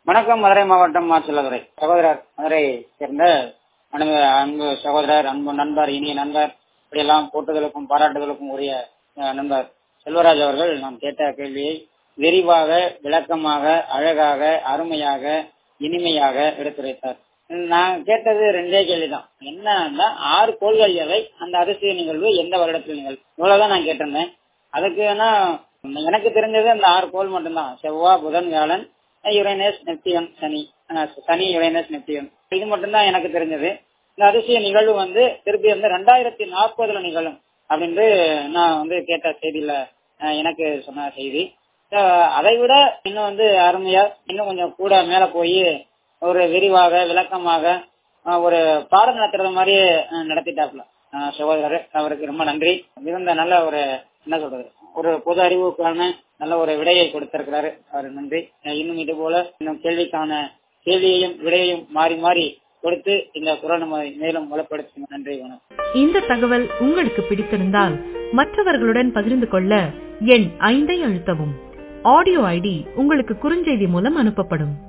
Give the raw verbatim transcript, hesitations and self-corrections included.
வணக்கம். மதுரை மாவட்டம் மாச்சலதுறை சகோதரர் மதுரை சேர்ந்த அன்பு அன்பு சகோதரர், அன்பு நண்பர், இனிய நண்பர், இப்படியெல்லாம் போட்டுதலுக்கும் பாராட்டுதலுக்கும் உரிய அஹ், நண்பர் செல்வராஜ் அவர்கள் நாம் கேட்ட கேள்வியை விரிவாக, விளக்கமாக, அழகாக, அருமையாக, இனிமையாக எடுத்துரைத்தார். நான் கேட்டது ரெண்டே கேள்விதான். என்னன்னா, ஆறு கோள்கள் எவை, அந்த அதிசய நிகழ்வு எந்த வருடத்தில் நிகழ்வு, இவ்வளவுதான் நான் கேட்டிருந்தேன். அதுக்கு வேணா எனக்கு தெரிஞ்சது அந்த ஆறு கோள் மட்டும்தான். செவ்வாய், புதன், வியாழன், யுரேனஸ், நெப்டியூன், சனி அஹ் சனி யுரேனஸ், நெப்டியூன், இது மட்டும்தான் எனக்கு தெரிஞ்சது. இந்த அதிசய நிகழ்வு வந்து திருப்பி வந்து ரெண்டாயிரத்தி நாற்பதுல நிகழும் அப்படின்னு நான் வந்து கேட்ட செய்தியில அஹ், எனக்கு சொன்ன செய்தி. அஹ், அதை விட இன்னும் வந்து அருமையா, இன்னும் கொஞ்சம் கூட மேல போய் ஒரு விரிவாக, விளக்கமாக அஹ், ஒரு பாடம் நடத்துறது மாதிரி அஹ், நடத்திட்டாப்ல அஹ், சகோதரர். அவருக்கு ரொம்ப நன்றி. மிகுந்த நல்ல ஒரு என்ன சொல்றது, ஒரு பொது அறிவுக்கான நல்ல ஒரு விடையை கொடுத்திருக்கிறாரு. அவர் நன்றி. அஹ், இன்னும் இது போல இன்னும் கேள்விக்கான கேள்வியையும் விடையையும் மாறி மாறி கொடுத்து இந்த குரல் நம்ம மேலும் வளப்படுத்தும். நன்றி, வணக்கம். இந்த தகவல் உங்களுக்கு பிடித்திருந்தால் மற்றவர்களுடன் பகிர்ந்து கொள்ள எண் ஐந்தை அழுத்தவும். ஆடியோ ஐடி உங்களுக்கு குறுஞ்செய்தி மூலம் அனுப்பப்படும்.